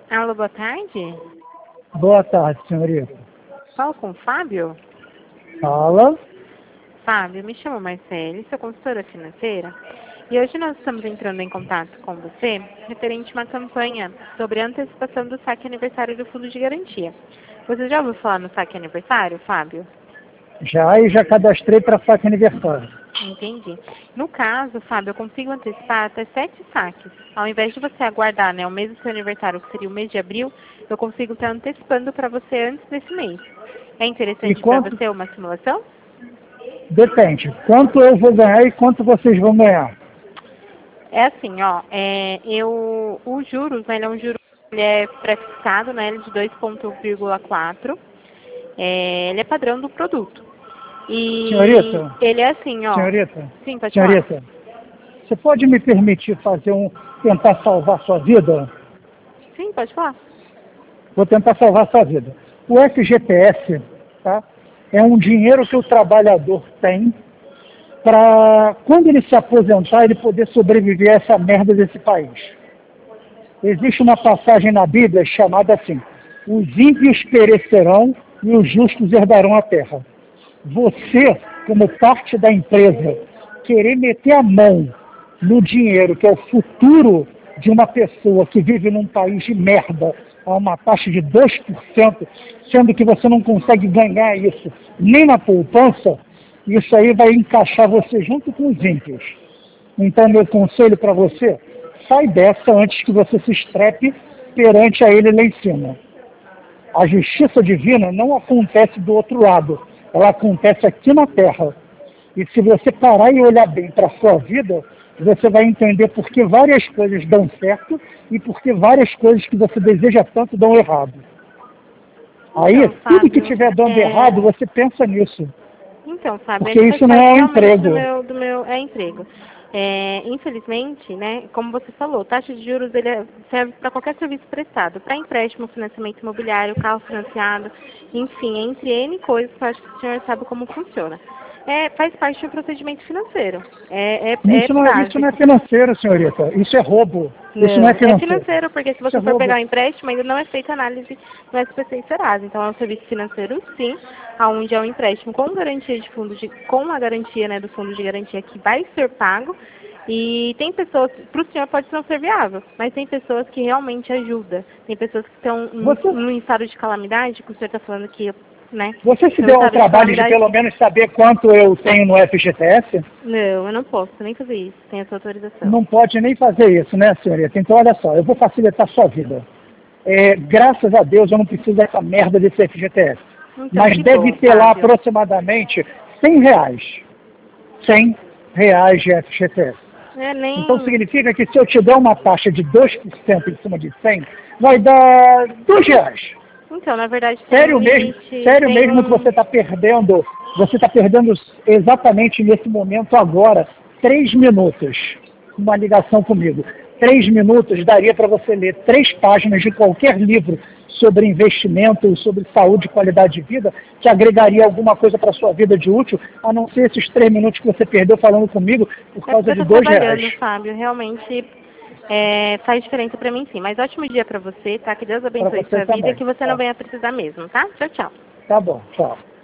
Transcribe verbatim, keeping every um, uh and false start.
Alô, boa tarde. Boa tarde, senhorita. Falo com o Fábio? Fala. Fábio, me chamo Marcele, sou consultora financeira. E hoje nós estamos entrando em contato com você referente a uma campanha sobre a antecipação do saque aniversário do Fundo de Garantia. Você já ouviu falar no saque aniversário, Fábio? Já e já cadastrei para saque aniversário. Entendi. No caso, Fábio, eu consigo antecipar até sete saques. Ao invés de você aguardar, né, o mês do seu aniversário, que seria o mês de abril, eu consigo estar antecipando para você antes desse mês. É interessante para quanto... você uma simulação? Depende. Quanto eu vou ganhar e quanto vocês vão ganhar? É assim, ó, é, eu, o juros, né, ele é um juro, ele é pré-fixado, né, ele é de dois vírgula quatro, é, ele é padrão do produto. E Senhorita, ele é assim, ó. senhorita, Sim, pode falar. senhorita, você pode me permitir fazer um, tentar salvar sua vida? Sim, pode falar. Vou tentar salvar sua vida. O F G T S, tá, é um dinheiro que o trabalhador tem para, quando ele se aposentar, ele poder sobreviver a essa merda desse país. Existe uma passagem na Bíblia chamada assim: os ímpios perecerão e os justos herdarão a terra. Você, como parte da empresa, querer meter a mão no dinheiro, que é o futuro de uma pessoa que vive num país de merda, a uma taxa de dois por cento, sendo que você não consegue ganhar isso nem na poupança, isso aí vai encaixar você junto com os ímpios. Então, meu conselho para você: sai dessa antes que você se estrepe perante a ele lá em cima. A justiça divina não acontece do outro lado, ela acontece aqui na Terra. E se você parar e olhar bem para a sua vida, você vai entender por que várias coisas dão certo e por que várias coisas que você deseja tanto dão errado. Aí, Então, tudo que Fábio, estiver dando é... errado, você pensa nisso. Então, Fábio, Porque ele faz isso não parte é um realmente do emprego. meu, do meu é emprego. É, infelizmente, né, como você falou, taxa de juros ele é- serve para qualquer serviço prestado, para empréstimo, financiamento imobiliário, carro financiado, enfim, entre N coisas que eu acho que o senhor sabe como funciona. É, faz parte do procedimento financeiro. É, é, é Isso não, é- isso não é básico. financeiro, senhorita. Isso é roubo. Isso não é Não, é financeiro. financeiro, porque se Isso é você for roubo. pegar o empréstimo, ainda não é feita análise no S P C e Serasa. Então, é um serviço financeiro, sim, onde é um empréstimo com garantia de fundo, de, com a garantia, né, do fundo de garantia que vai ser pago. E tem pessoas, para o senhor pode não ser viável, mas tem pessoas que realmente ajudam. Tem pessoas que estão Você, em estado de calamidade, que o senhor está falando que, né, você se pelo deu ao estado de trabalho de calamidade. pelo menos saber quanto eu tenho no F G T S? Não, eu não posso nem fazer isso, sem a sua autorização. Não pode nem fazer isso, né, senhorita? Então, olha só, eu vou facilitar a sua vida. É, graças a Deus eu não preciso dessa merda desse F G T S. Então, Mas que deve bom, ter lá Fábio. aproximadamente cem reais. cem reais de F G T S. É Então nem... significa que se eu te der uma taxa de dois por cento em cima de cem, vai dar dois reais. Então, na verdade, tem um Sério mesmo, limite, sério tem mesmo que você um... está perdendo, você está perdendo exatamente nesse momento agora, três minutos, uma ligação comigo. Três minutos daria para você ler três páginas de qualquer livro sobre investimento, sobre saúde e qualidade de vida, que agregaria alguma coisa para a sua vida de útil, a não ser esses três minutos que você perdeu falando comigo por É porque causa eu de tô dois reais. trabalhando, Fábio, realmente é, faz diferença pra mim sim. Mas ótimo dia pra você, tá? Que Deus Para abençoe você sua vida e também. que você não Tá, venha precisar mesmo, tá? Tchau, tchau. tá bom, tchau.